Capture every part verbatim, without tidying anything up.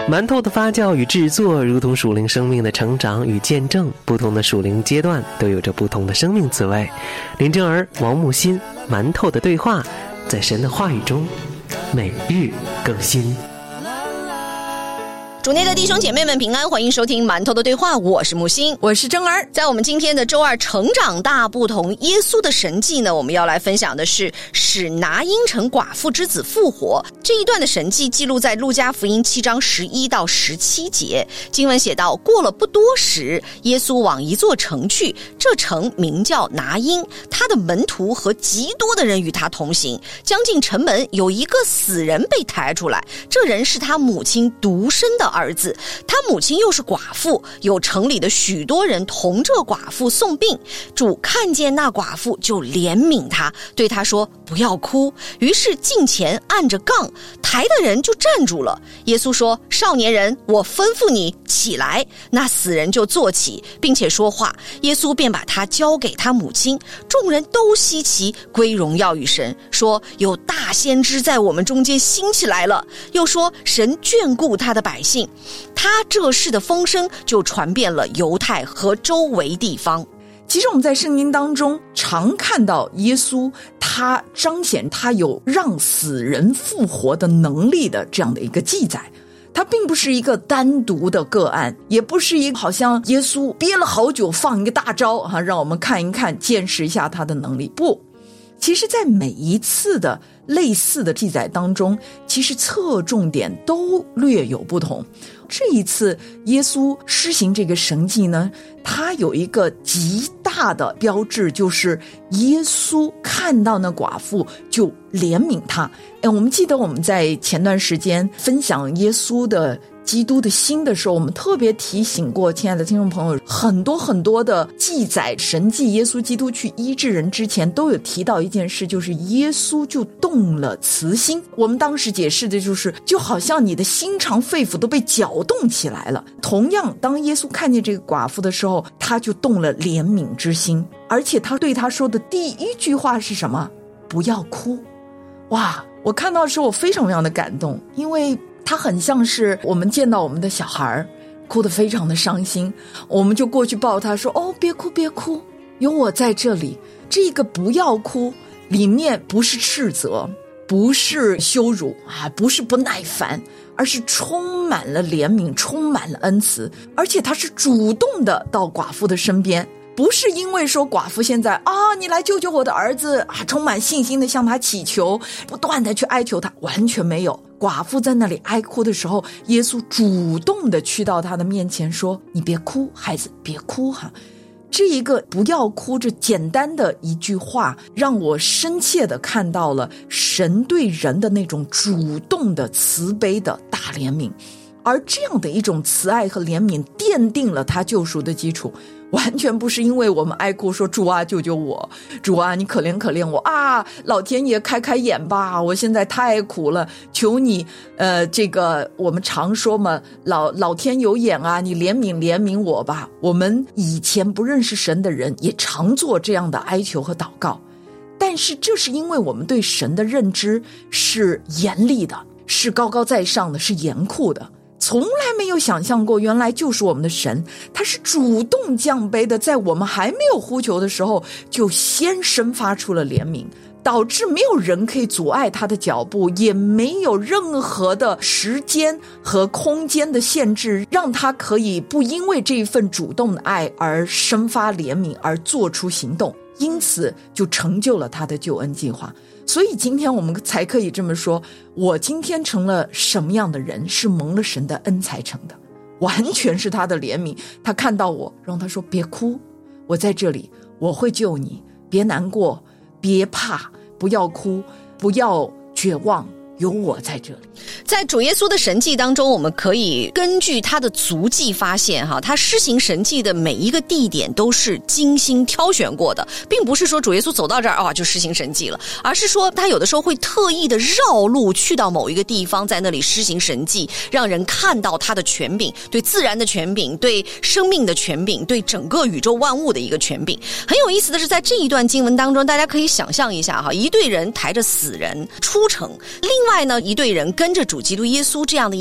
馒头的发酵与制作如同属灵生命的成长与见证，不同的属灵阶段都有着不同的生命滋味。林正儿、王木心，馒头的对话，在神的话语中每日更新。 主内的弟兄姐妹们平安，欢迎收听馒头的对话，我是木星， 我是正儿。 在我们今天的周二成长大不同耶稣的神迹呢，我们要来分享的是使拿因城寡妇之子复活。这一段的神迹记录在路加福音七章十一到十七节。经文写道，过了不多时，耶稣往一座城去，这城名叫拿因，他的门徒和极多的人与他同行。将近城门，有一个死人被抬出来，这人是他母亲独生的儿子，他母亲又是寡妇，有城里的许多人同这寡妇送病。主看见那寡妇，就怜悯他，对他说，不要哭。于是近前按着杠，抬的人就站住了。耶稣说，少年人，我吩咐你起来。那死人就坐起，并且说话。耶稣便把他交给他母亲。众人都稀奇，归荣耀与神，说有大先知在我们中间兴起来了。又说神眷顾他的百姓，他这事的风声就传遍了犹太和周围地方。 其实我们在圣经当中常看到耶稣他彰显他有让死人复活的能力的这样的一个记载。它并不是一个单独的个案，也不是一个好像耶稣憋了好久放一个大招、啊、让我们看一看见识一下他的能力。不，其实在每一次的类似的记载当中，其实侧重点都略有不同。这一次耶稣施行这个神迹呢，他有一个极大的标志，就是耶稣看到那寡妇就怜悯他。哎，我们记得我们在前段时间分享耶稣的基督的心的时候，我们特别提醒过亲爱的听众朋友，很多很多的记载神迹耶稣基督去医治人之前都有提到一件事，就是耶稣就动了慈心。我们当时解释的就是就好像你的心肠肺腑都被搅动起来了。同样当耶稣看见这个寡妇的时候，他就动了怜悯之心，而且他对他说的第一句话是什么？不要哭。哇，我看到的时候我非常非常的感动，因为他很像是我们见到我们的小孩哭得非常的伤心，我们就过去抱他说，哦，别哭别哭，有我在这里。这个不要哭里面不是斥责，不是羞辱啊，不是不耐烦，而是充满了怜悯，充满了恩慈，而且他是主动的到寡妇的身边，不是因为说寡妇现在啊，你来救救我的儿子啊，充满信心的向他祈求，不断的去哀求他，完全没有。寡妇在那里哀哭的时候，耶稣主动的去到他的面前说，你别哭，孩子别哭哈。这一个不要哭，这简单的一句话让我深切的看到了神对人的那种主动的慈悲的大怜悯，而这样的一种慈爱和怜悯奠定了他救赎的基础。完全不是因为我们哀哭说，主啊救救我，主啊你可怜可怜我啊，老天爷开开眼吧，我现在太苦了，求你呃，这个我们常说嘛，老老天有眼啊，你怜悯怜悯我吧。我们以前不认识神的人也常做这样的哀求和祷告，但是这是因为我们对神的认知是严厉的，是高高在上的，是严酷的，从来没有想象过原来就是我们的神，他是主动降卑的，在我们还没有呼求的时候就先生发出了怜悯，导致没有人可以阻碍他的脚步，也没有任何的时间和空间的限制让他可以不因为这一份主动的爱而生发怜悯而做出行动，因此就成就了他的救恩计划。所以今天我们才可以这么说，我今天成了什么样的人，是蒙了神的恩才成的，完全是他的怜悯。他看到我，让他说别哭，我在这里，我会救你，别难过，别怕，不要哭，不要绝望，有我在这里。 在主耶稣的神迹当中，我们可以根据他的足迹发现哈，他施行神迹的每一个地点都是精心挑选过的，并不是说主耶稣走到这儿啊就施行神迹了，而是说他有的时候会特意的绕路去到某一个地方，在那里施行神迹，让人看到他的权柄，对自然的权柄，对生命的权柄，对整个宇宙万物的一个权柄。很有意思的是，在这一段经文当中，大家可以想象一下哈，一队人抬着死人出城，另外呢一队人跟着主基督耶稣这样的一个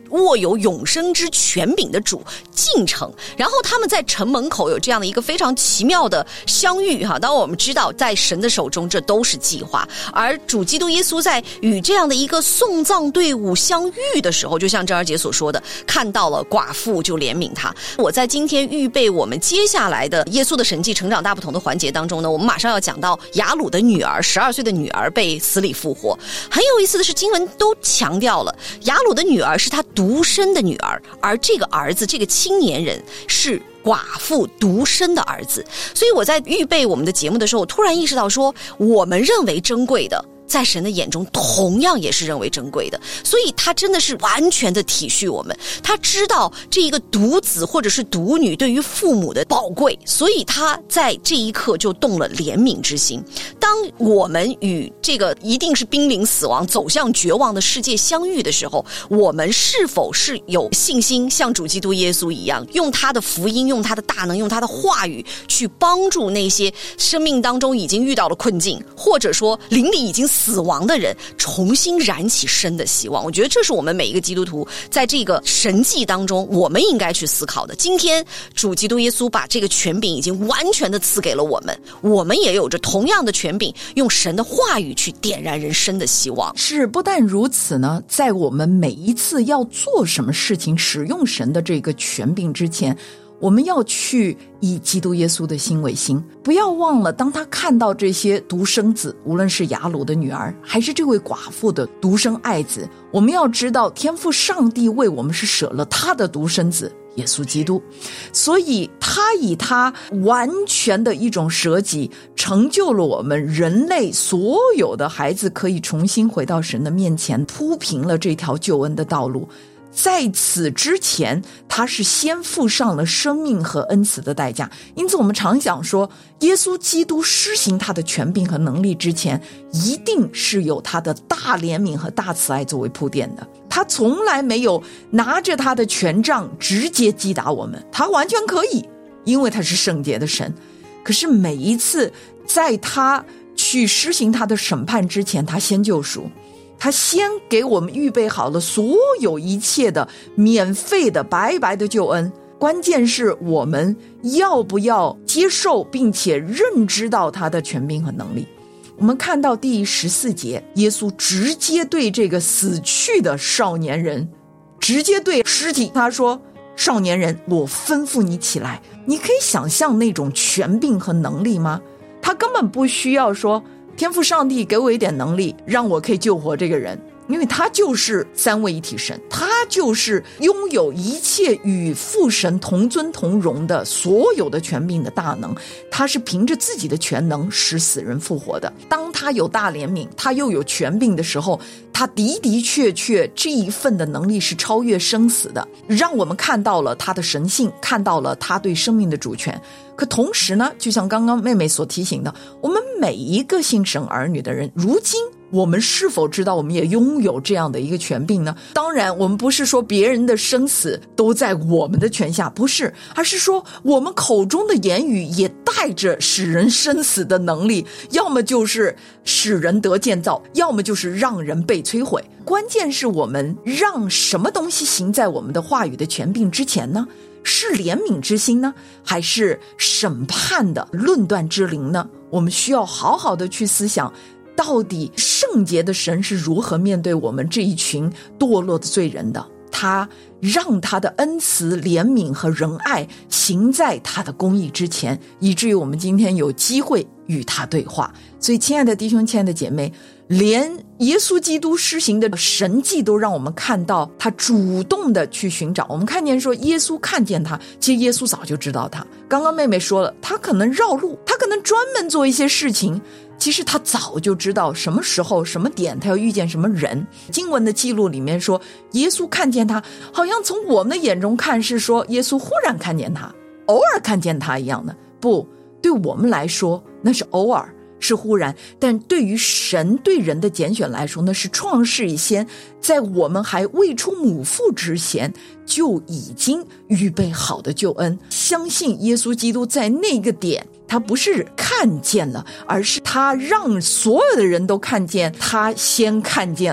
握有永生之权柄的主进城，然后他们在城门口有这样的一个非常奇妙的相遇哈。当我们知道在神的手中这都是计划，而主基督耶稣在与这样的一个送葬队伍相遇的时候，就像郑二姐所说的，看到了寡妇就怜悯他。我在今天预备我们接下来的耶稣的神迹成长大不同的环节当中呢，我们马上要讲到雅鲁的女儿，十二岁的女儿被死里复活。很有意思的是，经文都强调了雅鲁的女儿是他独生的女儿，而这个儿子，这个青年人是寡妇独生的儿子。所以我在预备我们的节目的时候，我突然意识到说，我们认为珍贵的，在神的眼中同样也是认为珍贵的。所以他真的是完全的体恤我们，他知道这一个独子或者是独女对于父母的宝贵，所以他在这一刻就动了怜悯之心。当我们与这个一定是濒临死亡走向绝望的世界相遇的时候，我们是否是有信心像主基督耶稣一样，用他的福音，用他的大能，用他的话语去帮助那些生命当中已经遇到了困境，或者说灵里已经死亡的人，重新燃起生的希望。我觉得这是我们每一个基督徒在这个神迹当中我们应该去思考的。今天主基督耶稣把这个权柄已经完全的赐给了我们，我们也有着同样的权柄，用神的话语去点燃人生的希望。 是，不但如此呢，在我们每一次要做什么事情，使用神的这个权柄之前，我们要去以基督耶稣的心为心。不要忘了，当他看到这些独生子，无论是雅鲁的女儿还是这位寡妇的独生爱子，我们要知道天父上帝为我们是舍了他的独生子耶稣基督，所以他以他完全的一种舍己，成就了我们人类所有的孩子可以重新回到神的面前，铺平了这条救恩的道路。在此之前，他是先付上了生命和恩慈的代价。因此我们常想说，耶稣基督施行他的权柄和能力之前，一定是有他的大怜悯和大慈爱作为铺垫的。他从来没有拿着他的权杖直接击打我们，他完全可以，因为他是圣洁的神。可是每一次在他去施行他的审判之前，他先救赎，他先给我们预备好了所有一切的免费的白白的救恩。关键是我们要不要接受并且认知到他的权柄和能力。我们看到第十四节，耶稣直接对这个死去的少年人，直接对尸体他说，少年人，我吩咐你起来。你可以想象那种权柄和能力吗？他根本不需要说，天父上帝给我一点能力，让我可以救活这个人，因为他就是三位一体神，他就是拥有一切与父神同尊同荣的所有的权柄的大能，他是凭着自己的全能使死人复活的。当他有大怜悯，他又有权柄的时候，他的的确确这一份的能力是超越生死的，让我们看到了他的神性，看到了他对生命的主权。可同时呢，就像刚刚妹妹所提醒的，我们每一个信神儿女的人，如今我们是否知道我们也拥有这样的一个权柄呢？当然我们不是说别人的生死都在我们的权下，不是，而是说我们口中的言语也带着使人生死的能力，要么就是使人得建造，要么就是让人被摧毁。关键是我们让什么东西行在我们的话语的权柄之前呢？是怜悯之心呢，还是审判的论断之灵呢？我们需要好好的去思想，到底圣洁的神是如何面对我们这一群堕落的罪人的。他让他的恩慈、怜悯和仁爱行在他的公义之前，以至于我们今天有机会与他对话。所以亲爱的弟兄，亲爱的姐妹，连耶稣基督施行的神迹都让我们看到他主动的去寻找。我们看见说耶稣看见他，其实耶稣早就知道他。刚刚妹妹说了，他可能绕路，他可能专门做一些事情，其实他早就知道什么时候什么点他要遇见什么人。经文的记录里面说，耶稣看见他，好像从我们的眼中看是说耶稣忽然看见他，偶尔看见他一样的。不，对我们来说那是偶尔，是忽然，但对于神对人的拣选来说，那是创世以先，在我们还未出母腹之前就已经预备好的救恩。相信耶稣基督在那个点，他不是看见了，而是他让所有的人都看见，他先看见了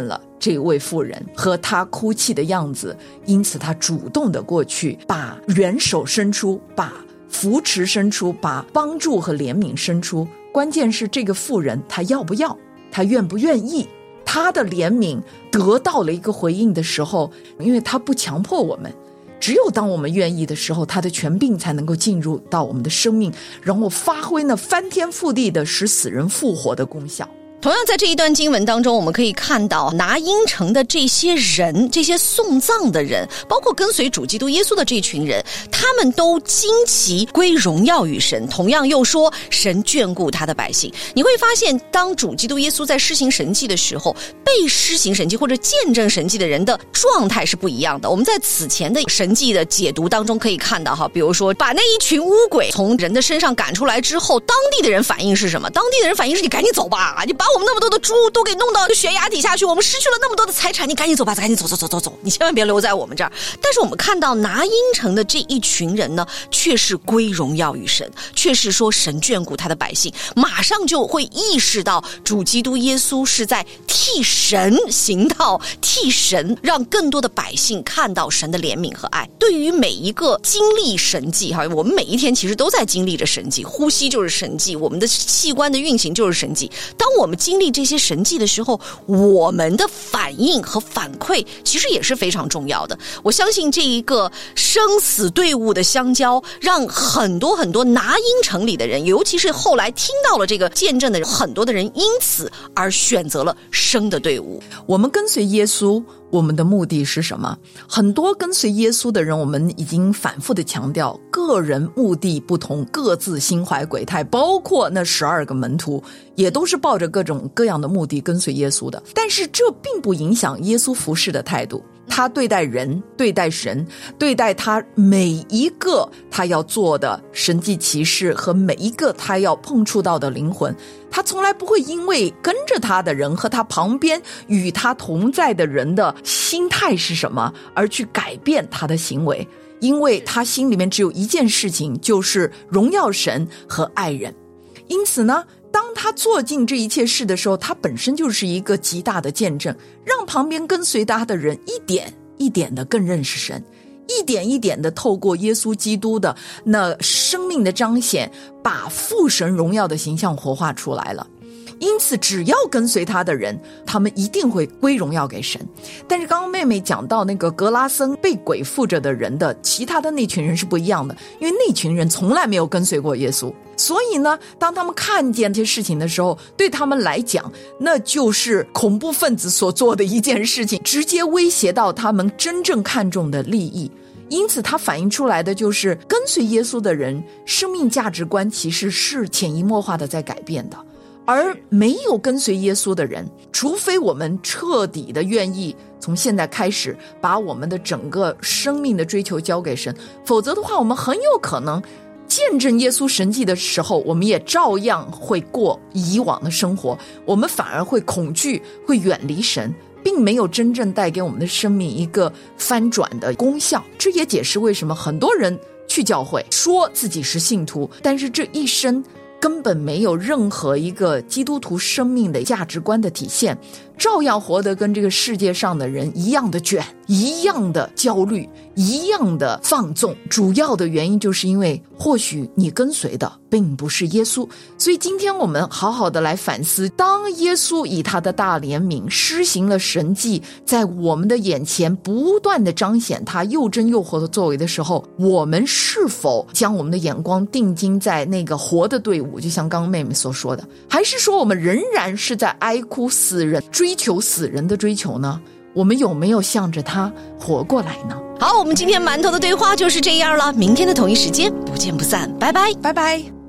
这位妇人和她哭泣的样子，因此她主动的过去，把援手伸出，把扶持伸出，把帮助和怜悯伸出。关键是这个妇人她要不要，她愿不愿意。她的怜悯得到了一个回应的时候，因为她不强迫我们，只有当我们愿意的时候，她的权柄才能够进入到我们的生命，然后发挥那翻天覆地的使死人复活的功效。 同样在这一段经文当中，我们可以看到拿因城的这些人，这些送葬的人，包括跟随主基督耶稣的这群人，他们都惊奇归荣耀于神，同样又说神眷顾他的百姓。你会发现，当主基督耶稣在施行神迹的时候，被施行神迹或者见证神迹的人的状态是不一样的。我们在此前的神迹的解读当中可以看到哈，比如说把那一群污鬼从人的身上赶出来之后，当地的人反应是什么？当地的人反应是你赶紧走吧，你把我们那么多的猪都给弄到悬崖底下去，我们失去了那么多的财产，你赶紧走吧，赶紧走走走走走，你千万别留在我们这儿。但是我们看到拿因城的这一群人呢，却是归荣耀于神，却是说神眷顾他的百姓，马上就会意识到主基督耶稣是在替神行道，替神让更多的百姓看到神的怜悯和爱。对于每一个经历神迹，我们每一天其实都在经历着神迹，呼吸就是神迹，我们的器官的运行就是神迹。当我们经历这些神迹的时候，我们的反应和反馈其实也是非常重要的。我相信这一个生死队伍的相交，让很多很多拿因城里的人，尤其是后来听到了这个见证的人，很多的人因此而选择了生的队伍。 我们跟随耶稣，我们的目的是什么？很多跟随耶稣的人，我们已经反复的强调，个人目的不同，各自心怀鬼胎，包括那十二个门徒也都是抱着各种各样的目的跟随耶稣的。但是这并不影响耶稣服事的态度，他对待人，对待神，对待他每一个他要做的神迹奇事和每一个他要碰触到的灵魂，他从来不会因为跟着他的人和他旁边与他同在的人的心态是什么而去改变他的行为，因为他心里面只有一件事情，就是荣耀神和爱人。因此呢，当他做尽这一切事的时候，他本身就是一个极大的见证，让旁边跟随他的人一点一点的更认识神，一点一点的透过耶稣基督的那生命的彰显，把父神荣耀的形象活化出来了。因此只要跟随他的人，他们一定会归荣耀给神。但是刚刚妹妹讲到那个格拉森被鬼附着的人的其他的那群人是不一样的，因为那群人从来没有跟随过耶稣，所以呢，当他们看见这些事情的时候，对他们来讲那就是恐怖分子所做的一件事情，直接威胁到他们真正看重的利益。因此它反映出来的就是跟随耶稣的人生命价值观其实是潜移默化的在改变的，而没有跟随耶稣的人，除非我们彻底的愿意从现在开始把我们的整个生命的追求交给神，否则的话我们很有可能见证耶稣神迹的时候，我们也照样会过以往的生活，我们反而会恐惧，会远离神，并没有真正带给我们的生命一个翻转的功效。这也解释为什么很多人去教会说自己是信徒，但是这一生根本没有任何一个基督徒生命的价值观的体现，照样活得跟这个世界上的人一样的卷，一样的焦虑，一样的放纵。主要的原因就是因为或许你跟随的并不是耶稣。所以今天我们好好的来反思，当耶稣以他的大怜悯施行了神迹，在我们的眼前不断的彰显他又真又活的作为的时候，我们是否将我们的眼光定睛在那个活的队伍，就像刚刚妹妹所说的，还是说我们仍然是在哀哭死人，追求死人的追求呢？我们有没有向着他活过来呢？ 好，我们今天馒头的对话就是这样了，明天的同一时间不见不散，拜拜， 拜拜。